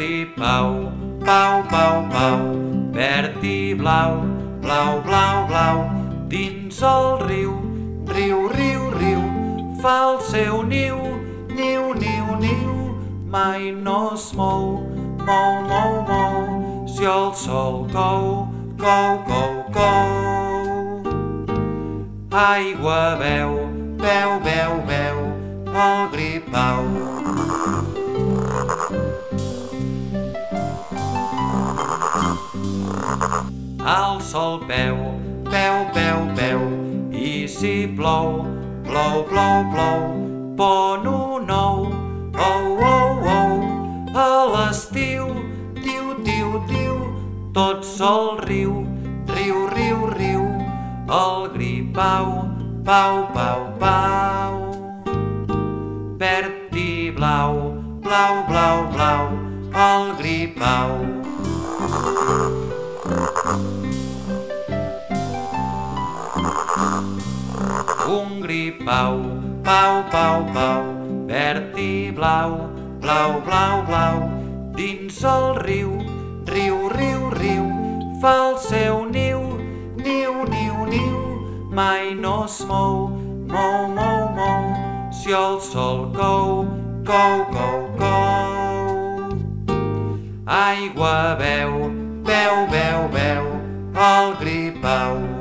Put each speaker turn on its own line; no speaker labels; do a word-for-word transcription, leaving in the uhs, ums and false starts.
gripau, pau, pau, pau, verd i blau, blau, blau, blau, dins el riu, riu, riu, riu, fa el seu niu, niu, niu, niu, mai no es mou, mou, mou, mou, si el sol cou, cou, cou, cou. Aigua beu, beu, beu, beu, el gripau. El sol peu, peu, peu, peu, i si plou, plou, plou, plou, pon un ou, ou, ou, ou, a l'estiu, tiu, tiu, tiu, tot sol riu, riu, riu, riu, el gripau, pau, pau, pau. Verd i blau, blau, blau, blau, el gripau. Un gripau, pau, pau, pau, verd i blau, blau, blau, blau, dins el riu, riu, riu, riu, fa el seu niu, niu, niu, niu, mai no es mou, mou, mou, mou, si el sol cou, cou, cou, cou. Aigua beu, beu, beu, beu, el gripau.